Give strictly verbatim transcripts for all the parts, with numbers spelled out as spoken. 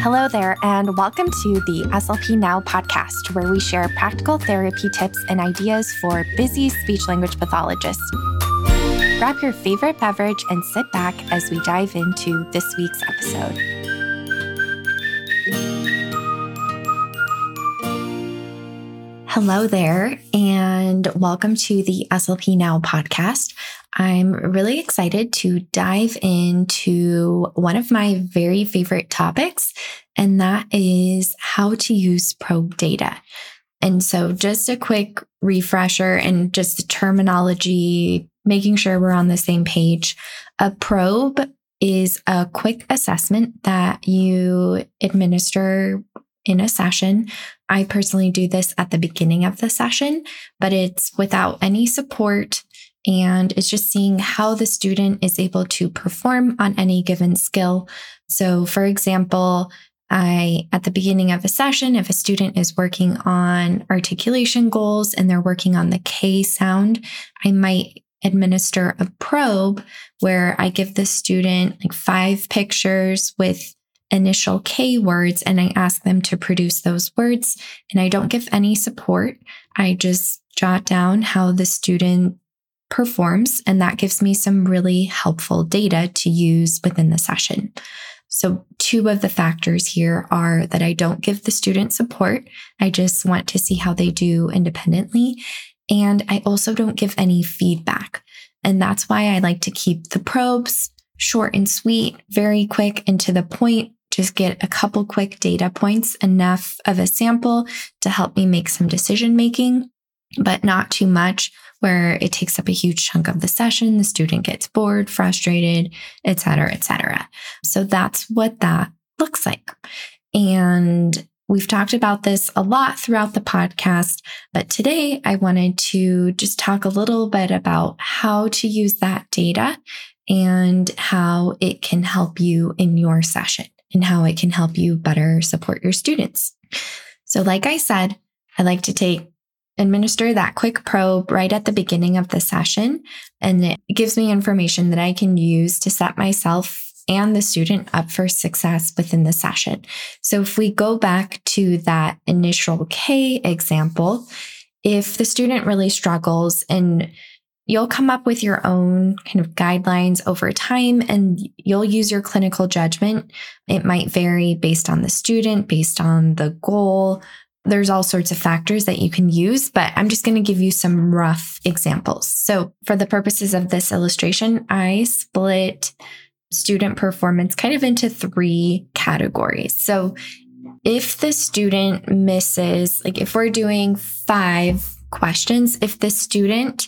Hello there, and welcome to the S L P Now podcast, where we share practical therapy tips and ideas for busy speech-language pathologists. Grab your favorite beverage and sit back as we dive into this week's episode. Hello there, and welcome to the S L P Now podcast. I'm really excited to dive into one of my very favorite topics, and that is how to use probe data. And so just a quick refresher and just the terminology, making sure we're on the same page. A probe is a quick assessment that you administer in a session. I personally do this at the beginning of the session, but it's without any support. And it's just seeing how the student is able to perform on any given skill. So for example, I, at the beginning of a session, if a student is working on articulation goals and they're working on the K sound, I might administer a probe where I give the student like five pictures with initial K words, and I ask them to produce those words. And I don't give any support. I just jot down how the student performs, and that gives me some really helpful data to use within the session. So two of the factors here are that I don't give the student support. I just want to see how they do independently. And I also don't give any feedback. And that's why I like to keep the probes short and sweet, very quick and to the point. Just get a couple quick data points, enough of a sample to help me make some decision making, but not too much where it takes up a huge chunk of the session. The student gets bored, frustrated, et cetera, et cetera. So that's what that looks like. And we've talked about this a lot throughout the podcast, but today I wanted to just talk a little bit about how to use that data and how it can help you in your session and how it can help you better support your students. So like I said, I like to take administer that quick probe right at the beginning of the session, and it gives me information that I can use to set myself and the student up for success within the session. So if we go back to that initial K example, if the student really struggles, and you'll come up with your own kind of guidelines over time, and you'll use your clinical judgment. It might vary based on the student, based on the goal. There's all sorts of factors that you can use, but I'm just going to give you some rough examples. So for the purposes of this illustration, I split student performance kind of into three categories. So if the student misses, like if we're doing five questions, if the student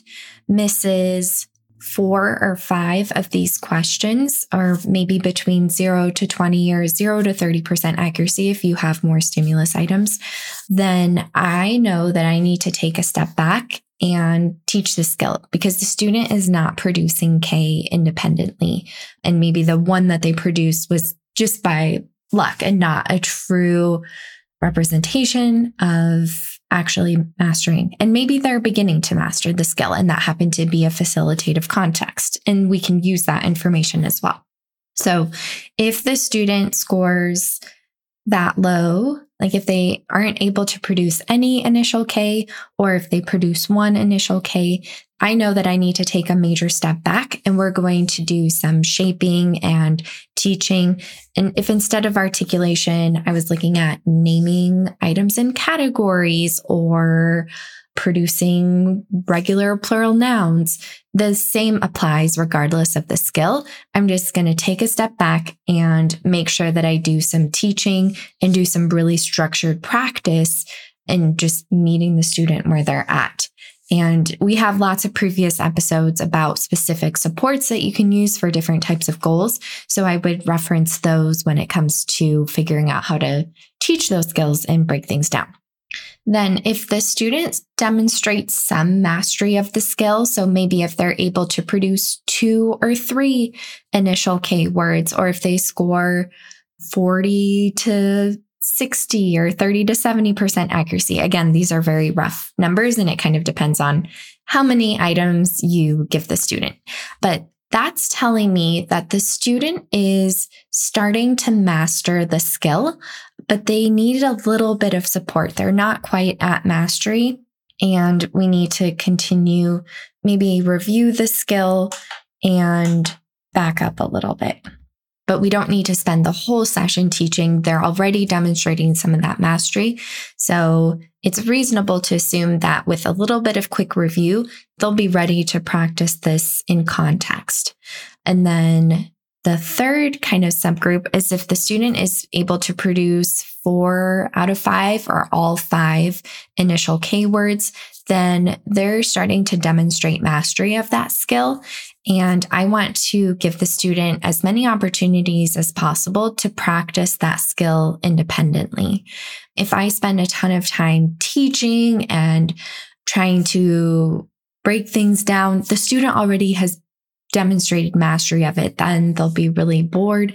misses four or five of these questions, or maybe between zero to twenty or zero to thirty percent accuracy, if you have more stimulus items, then I know that I need to take a step back and teach the skill, because the student is not producing K independently. And maybe the one that they produced was just by luck and not a true representation of actually mastering. And maybe they're beginning to master the skill, and that happened to be a facilitative context. And we can use that information as well. So if the student scores that low, like if they aren't able to produce any initial K, or if they produce one initial K, I know that I need to take a major step back, and we're going to do some shaping and teaching. And if instead of articulation, I was looking at naming items in categories or producing regular plural nouns, the same applies regardless of the skill. I'm just going to take a step back and make sure that I do some teaching and do some really structured practice and just meeting the student where they're at. And we have lots of previous episodes about specific supports that you can use for different types of goals. So I would reference those when it comes to figuring out how to teach those skills and break things down. Then if the student demonstrates some mastery of the skill, so maybe if they're able to produce two or three initial K words, or if they score forty to sixty or thirty to seventy percent accuracy. Again, these are very rough numbers, and it kind of depends on how many items you give the student. But that's telling me that the student is starting to master the skill, but they need a little bit of support. They're not quite at mastery, and we need to continue, maybe review the skill and back up a little bit. But we don't need to spend the whole session teaching. They're already demonstrating some of that mastery. So it's reasonable to assume that with a little bit of quick review, they'll be ready to practice this in context. And then the third kind of subgroup is if the student is able to produce four out of five or all five initial K words, then they're starting to demonstrate mastery of that skill. And I want to give the student as many opportunities as possible to practice that skill independently. If I spend a ton of time teaching and trying to break things down, the student already has demonstrated mastery of it, then they'll be really bored.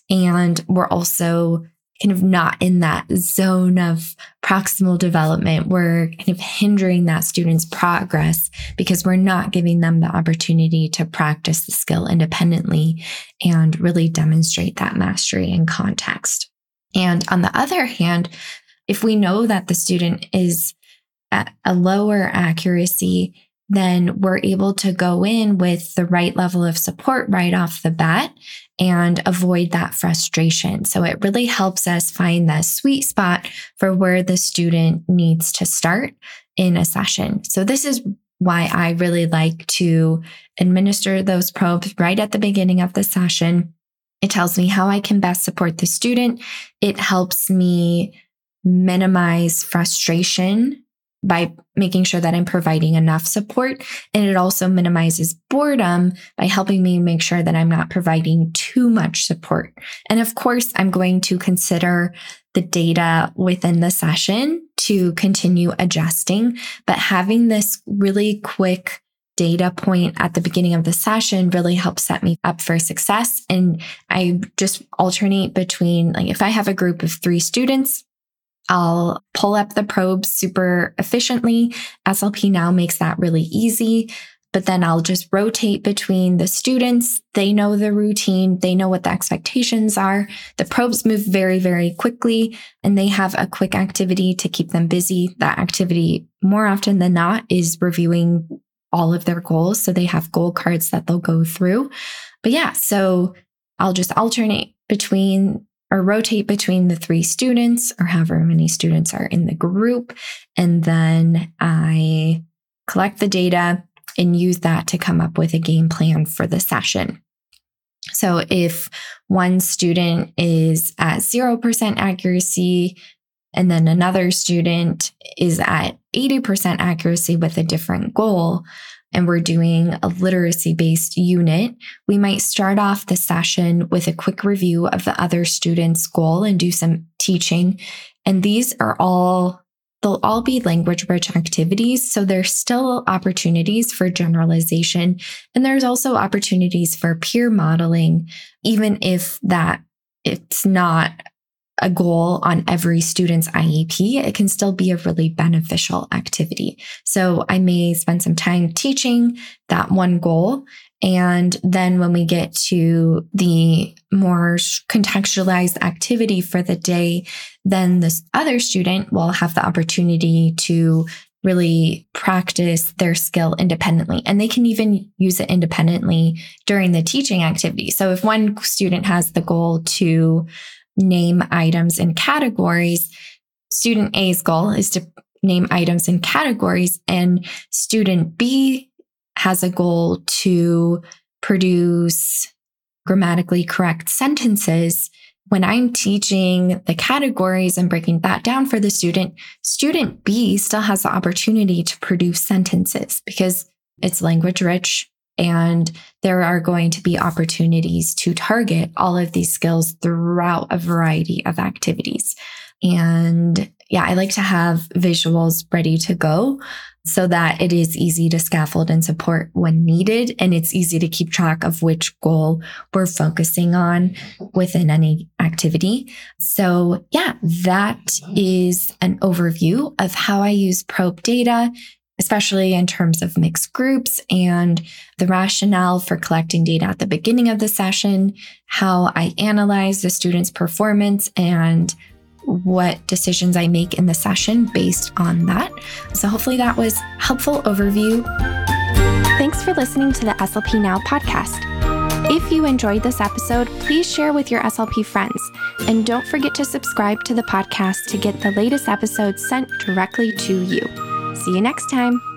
And we're also kind of not in that zone of proximal development. We're kind of hindering that student's progress because we're not giving them the opportunity to practice the skill independently and really demonstrate that mastery in context. And on the other hand, if we know that the student is at a lower accuracy, then we're able to go in with the right level of support right off the bat and avoid that frustration. So it really helps us find the sweet spot for where the student needs to start in a session. So this is why I really like to administer those probes right at the beginning of the session. It tells me how I can best support the student. It helps me minimize frustration by making sure that I'm providing enough support. And it also minimizes boredom by helping me make sure that I'm not providing too much support. And of course, I'm going to consider the data within the session to continue adjusting, but having this really quick data point at the beginning of the session really helps set me up for success. And I just alternate between, like, if I have a group of three students, I'll pull up the probes super efficiently. S L P Now makes that really easy, but then I'll just rotate between the students. They know the routine. They know what the expectations are. The probes move very, very quickly, and they have a quick activity to keep them busy. That activity, more often than not, is reviewing all of their goals. So they have goal cards that they'll go through. But yeah, so I'll just alternate between or rotate between the three students or however many students are in the group. And then I collect the data and use that to come up with a game plan for the session. So if one student is at zero percent accuracy, and then another student is at eighty percent accuracy with a different goal, and we're doing a literacy-based unit, we might start off the session with a quick review of the other student's goal and do some teaching. And these are all, they'll all be language-rich activities. So there's still opportunities for generalization. And there's also opportunities for peer modeling, even if that it's not a goal on every student's I E P, it can still be a really beneficial activity. So I may spend some time teaching that one goal. And then when we get to the more contextualized activity for the day, then this other student will have the opportunity to really practice their skill independently. And they can even use it independently during the teaching activity. So if one student has the goal to name items in categories, student A's goal is to name items in categories, and student B has a goal to produce grammatically correct sentences. When I'm teaching the categories and breaking that down for the student, student B still has the opportunity to produce sentences because it's language rich. And there are going to be opportunities to target all of these skills throughout a variety of activities. And yeah, I like to have visuals ready to go so that it is easy to scaffold and support when needed. And it's easy to keep track of which goal we're focusing on within any activity. So yeah, that is an overview of how I use probe data especially in terms of mixed groups and the rationale for collecting data at the beginning of the session, how I analyze the student's performance, and what decisions I make in the session based on that. So hopefully that was helpful overview. Thanks for listening to the S L P Now podcast. If you enjoyed this episode, please share with your S L P friends. And don't forget to subscribe to the podcast to get the latest episodes sent directly to you. See you next time.